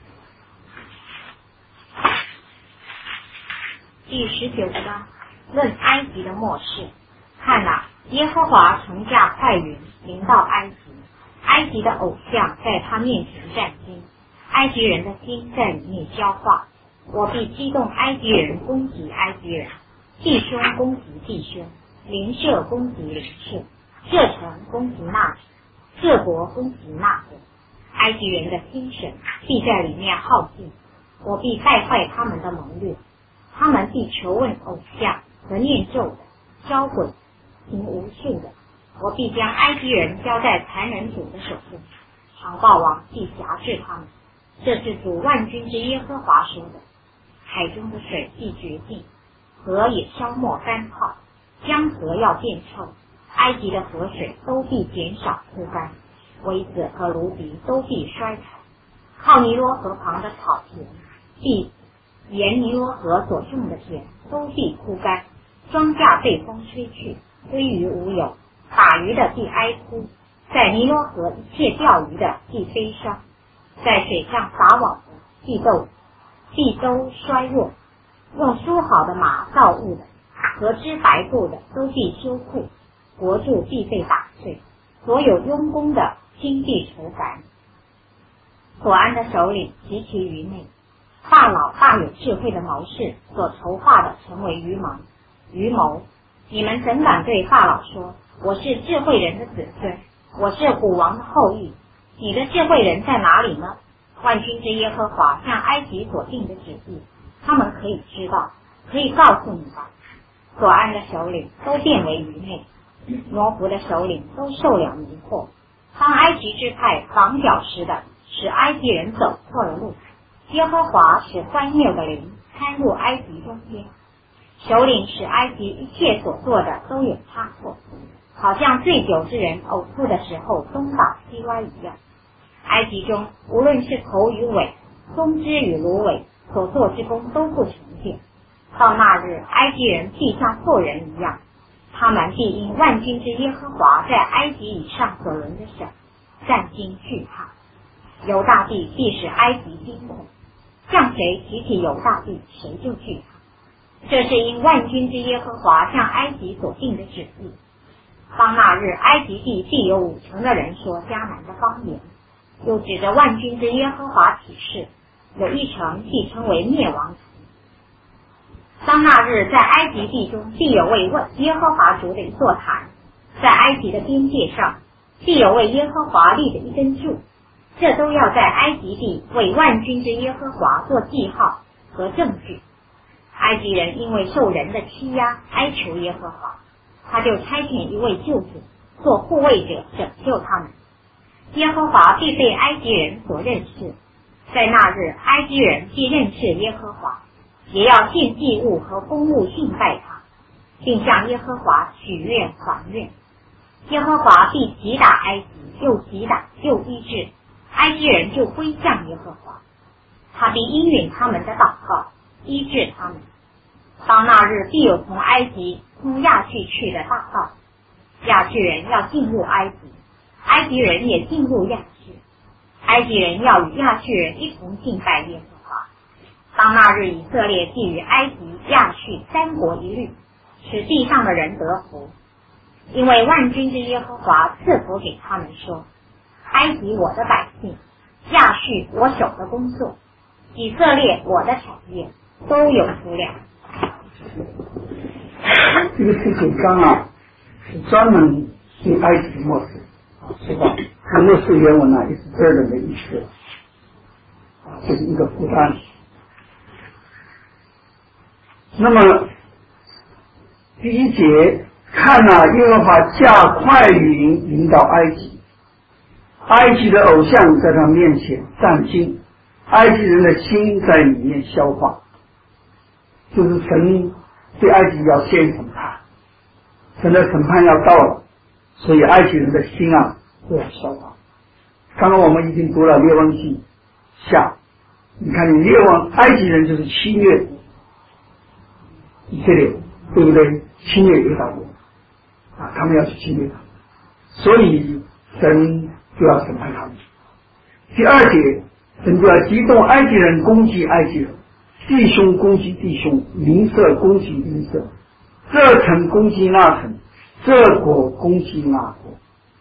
第十九章论埃及的末世。看哪，耶和华乘驾快云临到埃及，埃及的偶像在他面前战惊，埃及人的心在里面消化。我必激动埃及人攻击埃及人，弟兄攻击弟兄，邻舍攻击邻舍，这城攻击那城，这国攻击那国。埃及人的精神必在里面耗尽，我必败坏他们的谋略，他们必求问偶像和念咒的，交鬼行无数的。我必将埃及人交在残忍主的手中，长暴王必辖制他们。这是主万军之耶和华说的。海中的水必绝尽，河也消没干燥，江河要变臭，埃及的河水都必减少枯干，苇子和芦荻都必衰残，靠尼罗河旁的草田，必沿尼罗河所种的田都必枯干，庄稼被风吹去，归于无有，打鱼的必哀哭，在尼罗河一切钓鱼的必悲伤，在水上撒网的必都必都衰弱， 用梳好的马造物的和织白布的都必羞愧，国柱必被打碎，所有佣工的心必愁烦。所安的首领极其愚昧，大佬大有智慧的谋士所筹划的成为愚蒙。愚谋，你们怎敢对大佬说，我是智慧人的子孙，我是古王的后裔？你的智慧人在哪里呢？万军之耶和华向埃及所定的旨意，他们可以知道，可以告诉你吧。所安的首领都变为愚昧，挪弗的首领都受了迷惑。当埃及支派防剿时的，使埃及人走错了路。耶和华使荒谬的灵参入埃及中间，首领使埃及一切所做的都有差错，好像醉酒之人呕吐的时候东倒西歪一样。埃及中无论是头与尾，松枝与芦苇，所做之功都不成就。到那日，埃及人必像后人一样，他们必因万军之耶和华在埃及以上所轮的手，战惊惧怕。犹大地必使埃及惊恐，向谁提起犹大地，谁就惧怕。这是因万军之耶和华向埃及所定的旨意。当那日，埃及地必有五成的人说迦南的方言，又指着万军之耶和华起誓，有一城必称为灭亡城。当那日，在埃及地中必有为耶和华筑的一座坛，在埃及的边界上必有为耶和华立的一根柱，这都要在埃及地为万军之耶和华做记号和证据。埃及人因为受人的欺压哀求耶和华，他就差遣一位救主做护卫者拯救他们。耶和华必被埃及人所认识，在那日埃及人必认识耶和华，也要献祭物和公物敬拜他，并向耶和华许愿还愿。耶和华必击打埃及，又击打又医治，埃及人就归向耶和华，他必应允他们的祷告，医治他们。当那日，必有从埃及通亚去去的大道，亚去人要进入埃及，埃及人也进入亚去，埃及人要与亚去人一同敬拜耶和华。当那日，以色列必与埃及、亚去三国一律，使地上的人得福，因为万军之耶和华赐福给他们说，埃及我的百姓，亚去我手的工作，以色列我的产业，都有福了。 这个十九章啊，是专门对埃及末世啊，是吧？这末世原文呢、啊，也是这人的意思啊，这是一个负担。那么第一节，看啊，耶和华驾快云引导埃及，埃及的偶像在他面前战惊，埃及人的心在里面消化，就是神对埃及要先审判，神的审判要到了，所以埃及人的心啊都要消化。刚刚我们已经读了列王记下，你看你列王埃及人就是侵略以色列，对不对？侵略犹大国啊，他们要去侵略他们，所以神就要审判他们。第二节，神就要激动埃及人攻击埃及人，弟兄攻击弟兄，邻舍攻击邻舍，这城攻击那城，这国攻击那国。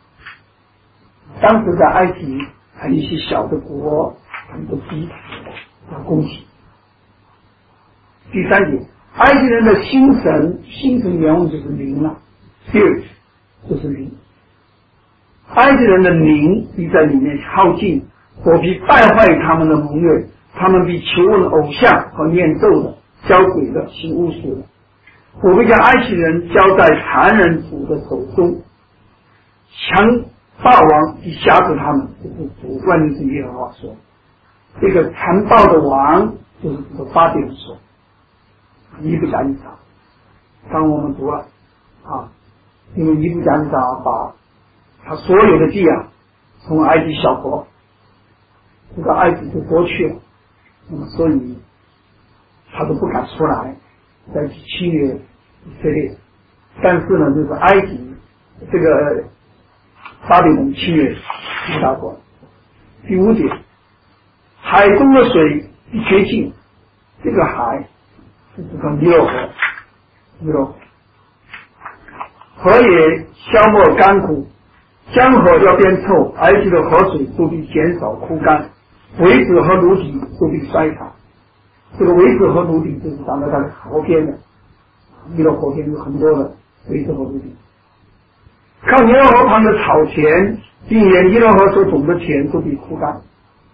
当时在埃及还有一些小的国，他们都逼他要攻击。第三节，埃及人的心神，心神原文就是灵了 ，spirit 就是灵。埃及人的灵必在里面耗尽，我必败坏他们的盟约，他们必求问偶像和念咒的，教鬼的，行巫术的。我会将埃及人交在残忍主的手中，强霸王必辖制他们。这是主万军之耶和华说。这个残暴的王就是这个巴比伦说。尼布甲尼撒，刚我们读了啊，因为尼布甲尼撒把他所有的地啊，从埃及小国这个埃及就夺去了，那么所以他都不敢出来再去侵略以色列。但是呢，就是埃及这个巴比伦侵略犹大国。第五点，海中的水一绝境，这个海这是个尼罗河，尼罗河。河也消没干枯，江河要变臭，埃及的河水都必减少枯干，苇子和芦荻都必衰残。这个苇子和芦荻就是长在它的河边的，尼罗河边有很多的苇子和芦荻。靠尼罗河旁的草田，并沿尼罗河所种的田都必枯干，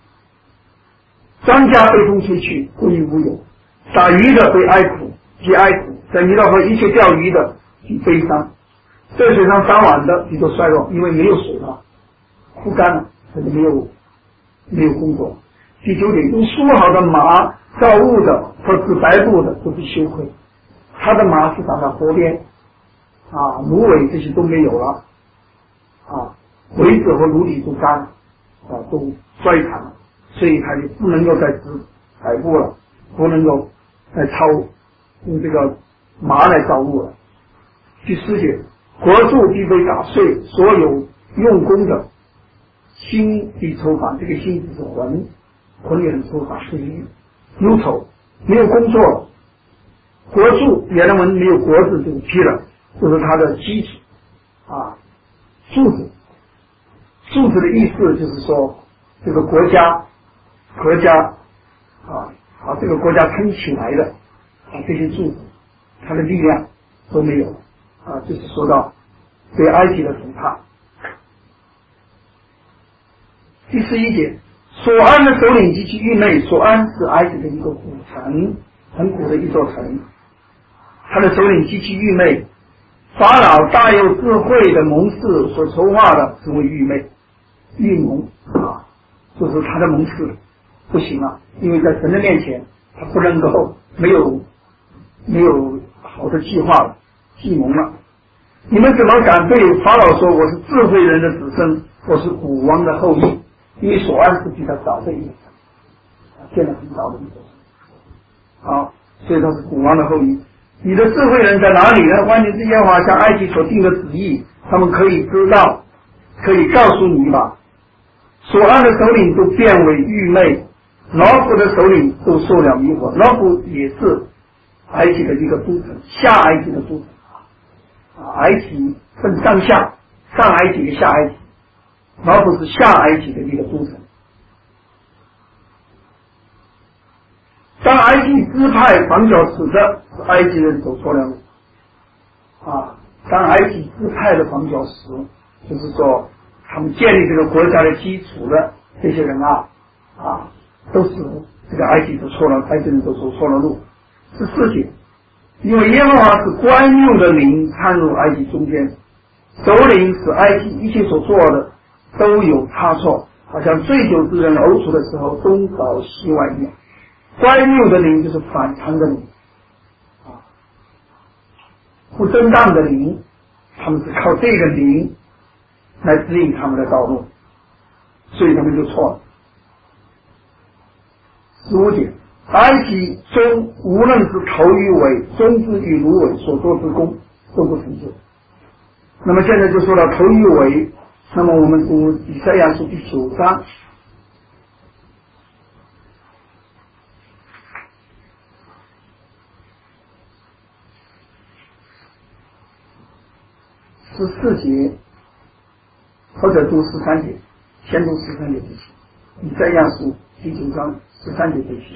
庄稼被风吹去，无益无有。打鱼的被哀苦，即哀苦；在尼罗河一切钓鱼的即悲伤。在水上撒网的即都衰弱，因为没有水了，枯干了，他就没有没有工作。第九点，用梳好的马造物的和织白布的都是羞愧，他的马是长在河边，啊，芦苇这些都没有了，啊，苇子和芦荻都干了，啊，都衰残了，所以他就不能够再织白布了，不能够再操用这个马来造物了。第十节，国柱必被打碎，所有用功的心必抽法，这个心只是魂，魂也很抽法，是忧愁，没有工作了。国柱原来文没有国字就是批了，就是它的基础啊，柱子，柱子的意思就是说这个国家国家啊啊这个国家撑起来的啊这些柱子，它的力量都没有了啊，就是说到对埃及的审判。第十一节，索安的首领及其狱内，索安是埃及的一个古城，很古的一座城，他的首领及其狱内，法老大有智慧的谋士所筹划的成为狱内，狱谋啊，就是他的谋士不行了，因为在神的面前，他不能够没有没有好的计划了，计谋了。你们怎么敢对法老说我是智慧人的子孙，我是古王的后裔？因为索安是比他早的一个城，建了很早的一座城，好，所以他是古王的后裔。你的智慧人在哪里呢？万军之耶和华向埃及所定的旨意，他们可以知道，可以告诉你吧。索安的首领都变为愚昧，老虎的首领都受了迷惑。老虎也是埃及的一个都城，下埃及的都城啊，埃及分上下，上埃及跟下埃及。老虎是下埃及的一个都城。当埃及支派防脚使的是埃及人走错了路啊！当埃及支派的防脚石，就是说他们建立这个国家的基础的这些人啊啊，都是这个埃及走错了，埃及人都走错了路。是事情，因为耶和华是关佑的灵掺入埃及中间，首领使埃及一切所做的都有差错，好像醉酒之人呕吐的时候东倒西歪一样。乖谬的灵就是反常的灵啊，不正当的灵，他们是靠这个灵来指引他们的道路，所以他们就错了。十五节，埃及中无论是头与尾，中之与芦苇所做之功都不成就。那么现在就说到头与尾，那么我们读以赛亚书第九章十四节，或者读十三节，先读十三节就行。以赛亚书第九章十三节就行。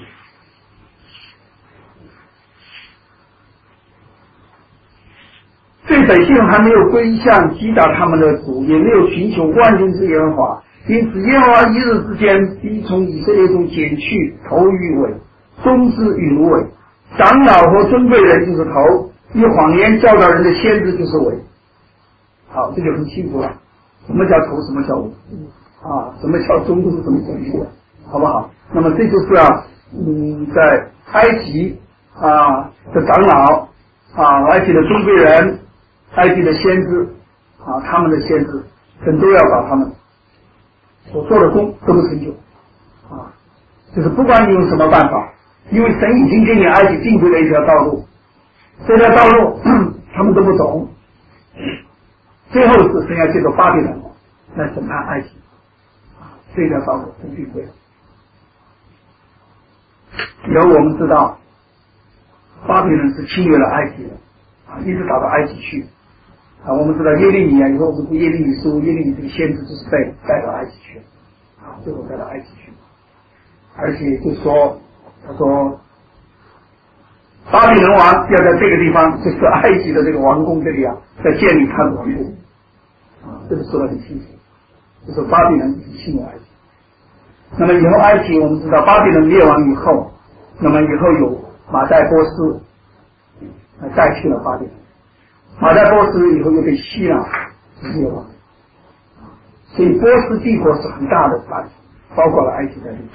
对百姓还没有归向击打他们的主，也没有寻求万军之耶和华，因此耶和华一日之间必从以色列中剪去头与尾，中之与芦苇，长老和尊贵人就是头，以谎言教导人的先知就是尾。好，这就很清楚了，什么叫头，什么叫尾啊？什么叫中，什么叫尾，好不好？那么这就是啊，嗯，在埃及啊的长老啊，埃及的尊贵人，埃及的先知啊，他们的先知，神都要把他们所做的功都不成就啊，就是不管你用什么办法，因为神已经给你埃及定规了一条道路，这条道路他们都不懂。最后是神要借着巴比伦来审判埃及，啊，这条道路很定规。然后我们知道， 巴比伦是侵略了埃及人啊，一直打到埃及去啊。我们知道耶利米啊，以后我们读耶利米书，耶利米这个先知就是被带到埃及去啊，最后带到埃及去，而且就说他说巴比伦王要在这个地方，就是埃及的这个王宫这里啊，在建立他的王宫啊，这个说得很清楚，就说巴比伦是侵略埃及。那么以后埃及我们知道巴比伦灭亡以后，那么以后有马代波斯代替了巴比伦，马代波斯以后又被希腊灭亡，所以波斯帝国是很大的发展，包括了埃及在内。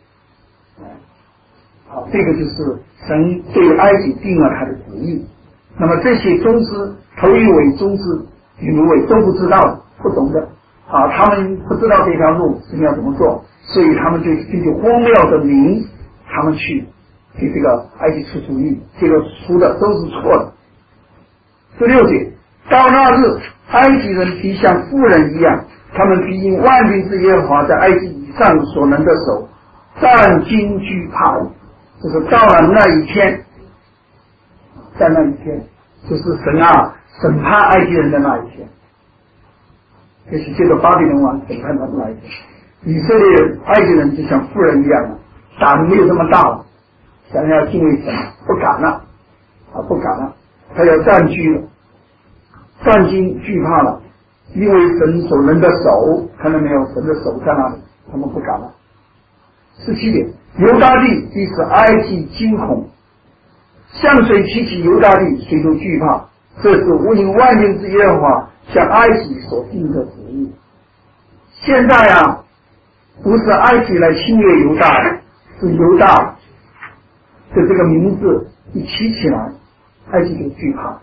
好，这个就是神对埃及定了他的旨意。那么这些宗师头一尾、宗师与芦苇都不知道、不懂的啊，他们不知道这条路是要怎么做，所以他们就根据荒谬的名，他们去给这个埃及出主意，这个出的都是错的。第六节，到那日，埃及人必像妇人一样，他们必因万军之耶和华在埃及以上所能的手，战惊惧怕。就是到了那一天，在那一天，就是神啊审判埃及人的那一天，就是这个巴比伦王审判他的那一天。以色列人、埃及人就像妇人一样的，胆没有这么大了，想要敬畏神，不敢了，啊，不敢了，他要占据了，战惊惧怕了，因为神所能的手，看到没有？神的手在那里，他们不敢了。十七点，犹大地必使埃及惊恐，向水提起犹大地，谁都惧怕。这是无垠万军之耶和华向埃及所定的旨意。现在啊，不是埃及来侵略犹大的，是犹大的这个名字一提起来，埃及就惧怕。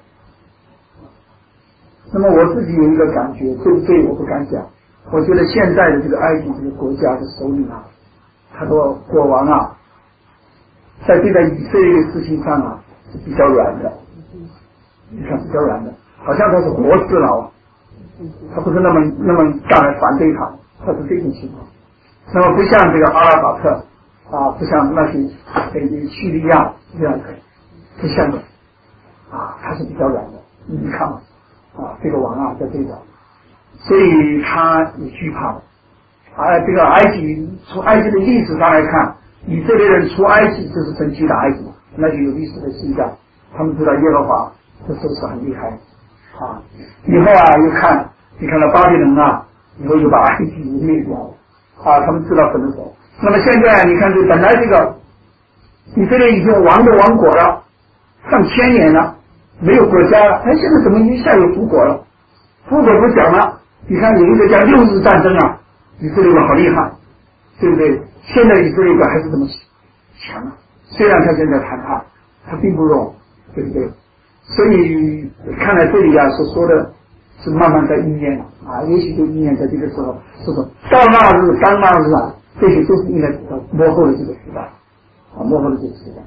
那么我自己有一个感觉，对不对？我不敢讲。我觉得现在的这个埃及这个国家的首领啊，他说国王啊，在对待以色列的事情上啊是比较软的，你看比较软的，好像他是活死了，他不是那么那么大的反对他，他是这种情况。那么不像这个阿拉法特啊，不像那些这个叙利亚这样的，不像的啊，他是比较软的。你看嘛，啊，这个王啊在这个，所以他也惧怕了。啊，这个埃及从埃及的历史上来看，以色列人出埃及就是神击打埃及，那就有历史的记载。他们知道耶和华这手是很厉害啊。以后啊又看，你看到巴比伦啊，以后又把埃及灭掉了啊，他们知道神的手。那么现在你看，这本来这个以色列已经亡的亡国了，上千年了，没有国家了，哎，现在怎么一下又复国了？复国不讲了，你看有一个叫六日战争啊。以色列国好厉害，对不对？现在以色列国还是这么强啊！虽然他现在谈判，他并不弱，对不对？所以看来这里啊所说的是慢慢在应验了啊，也许就应验在这个时候，是说到那日、当那日啊，这些都是应该幕后的这个时代啊，幕后的这个时代。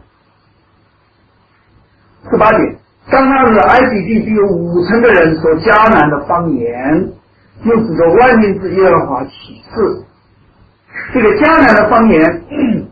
十八点，当那日，埃及地必有五成的人说迦南的方言。又指着万军之耶和华起誓，这个迦南的方言，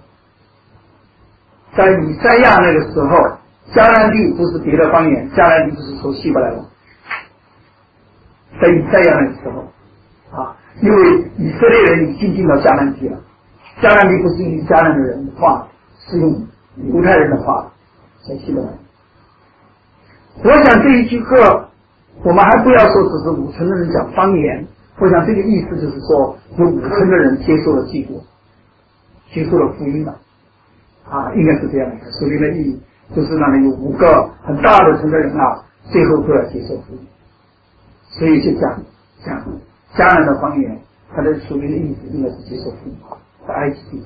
在以赛亚那个时候，迦南地不是别的方言，迦南地不是说希伯来文，在以赛亚那个时候啊，因为以色列人已经进到迦南地了，迦南地不是用迦南的人的话，是用犹太人的话，在希伯来。我想这一句课。我们还不要说只是五成的人讲方言，我想这个意思就是说，有五成的人接受了基督，接受了福音了，啊，应该是这样的。属灵的意义就是那里有五个很大的层的人啊，最后都要接受福音，所以就讲讲迦南的方言，它的属灵的意思应该是接受福音，在埃及地。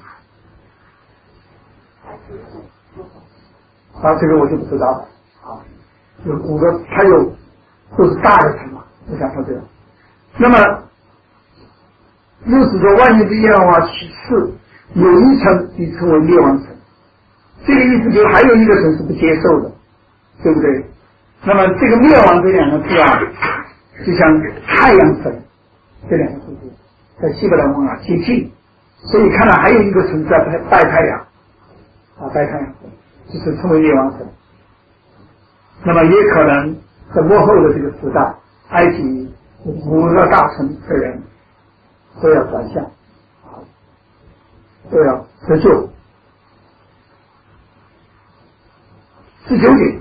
啊，这个我就不知道了啊，有五个，它有。都是大的城嘛，我想说这样。那么，又指着万军之耶和华起誓，有一城被称为灭亡城。这个意思就还有一个城是不接受的，对不对？那么这个灭亡这两个字啊，就像太阳神这两个字在希伯来文啊接近，所以看来还有一个城在拜太阳，啊拜太阳神，就是称为灭亡城。 那么也可能在末后的这个时代，埃及五个大臣的人都要转向，都要得救。十九节，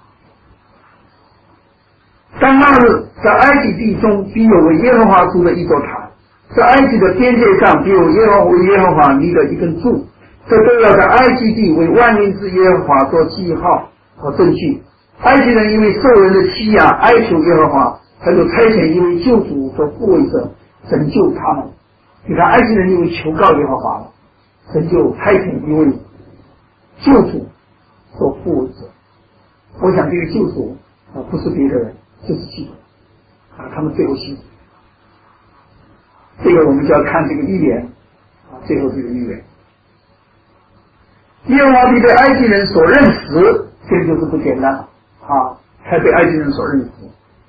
当那日，在埃及地中必有为耶和华筑的一座坛，在埃及的边界上必有耶和为耶和华立的一根柱，这都要在埃及地为万民之耶和华做记号和证据。埃及人因为受人的欺压哀求耶和华，他就差遣一位救主做护卫者拯救他们。你看，埃及人因为求告耶和华了，神就差遣一位救主做护卫者。我想这个救主啊，不是别的人，就是基督啊，他们最后信主。这个我们就要看这个预言啊，最后这个预言。耶和华必被埃及人所认识，这个就是不简单啊，才被埃及人所认识。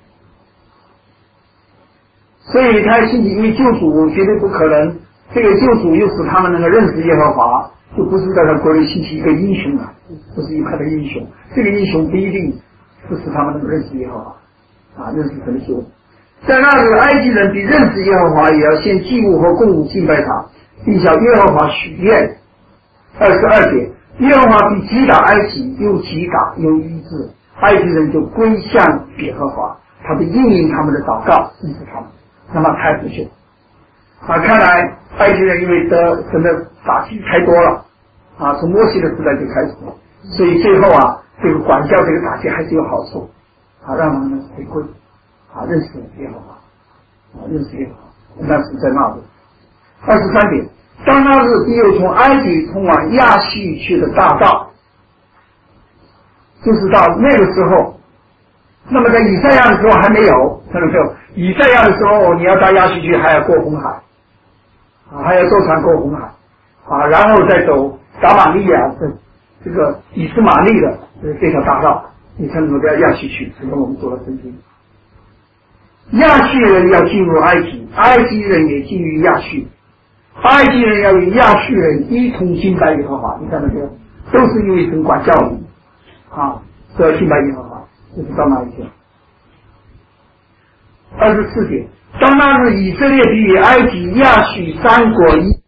所以他信因为救主绝对不可能，这个救主又使他们能够认识耶和华，就不是在他国里兴起一个英雄啊，不是一派的英雄。这个英雄不一定是使他们能够认识耶和华啊，认识神的救主。在那里，埃及人比认识耶和华也要献祭物和供物敬拜他，并向耶和华许愿。二十二节，耶和华必击打埃及，又击打又医治，埃及人就归向耶和华，他必应允他们的祷告，医治他们，那么太不救啊！看来埃及人因为得神的打击太多了啊，从摩西的时代就开始了，所以最后啊，这个管教这个打击还是有好处啊，让他们回归啊，认识耶和华啊，认识耶和华。那是在那里。二十三点，当那日必有从埃及通往亚细去的大道，就是到那个时候。那么在以赛亚的时候还没有，看到没有？以赛亚的时候，你要到亚细去还要过红海，啊，还要坐船过红海，啊，然后再走达玛利亚这这个以斯玛利的这条大道，你才能够到亚细去。这个我们做了圣经。亚细人要进入埃及，埃及人也进入亚细，埃及人要与亚细人一同敬拜耶和华。你看到没有？都是因为神管教你，啊，都要敬拜耶和华。这是到哪一天？二十四节，当那日以色列比与埃及、亚述三国一